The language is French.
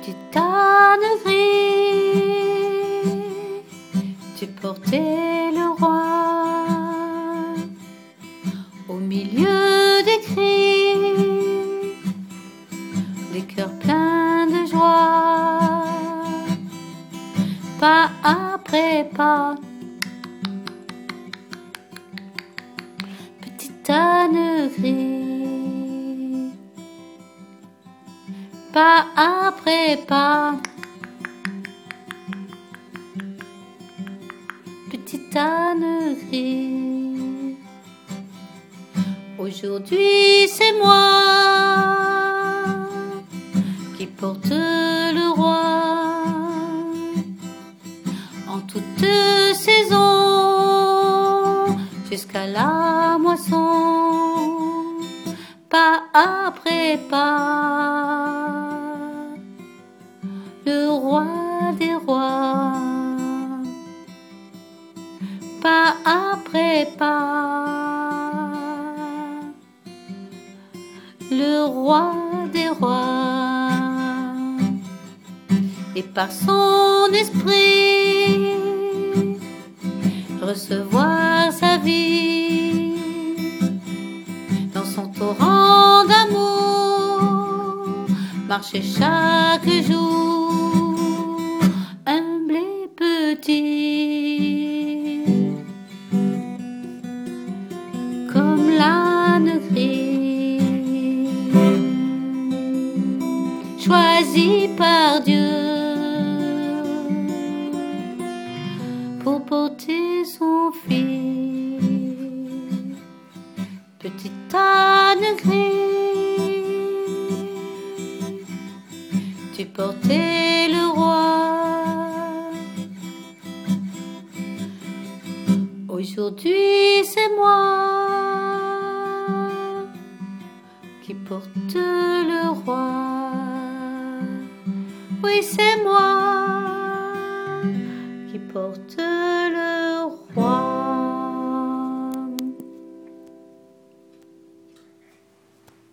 Petite âne gris, tu portais le roi au milieu des cris, des cœurs pleins de joie. Pas après pas, petit âne gris, pas après pas, petit âne gris. Aujourd'hui c'est moi qui porte le roi en toute saison jusqu'à la moisson. Pas après pas, le roi des rois. Pas après pas, le roi des rois. Et par son esprit recevoir sa vie dans son torrent d'amour, marcher chaque jour, humble et petit, comme l'âne gris, choisi par Dieu pour porter son fils. Petit âne gris, tu portais le roi. Aujourd'hui c'est moi qui porte le roi. Oui, c'est moi qui porte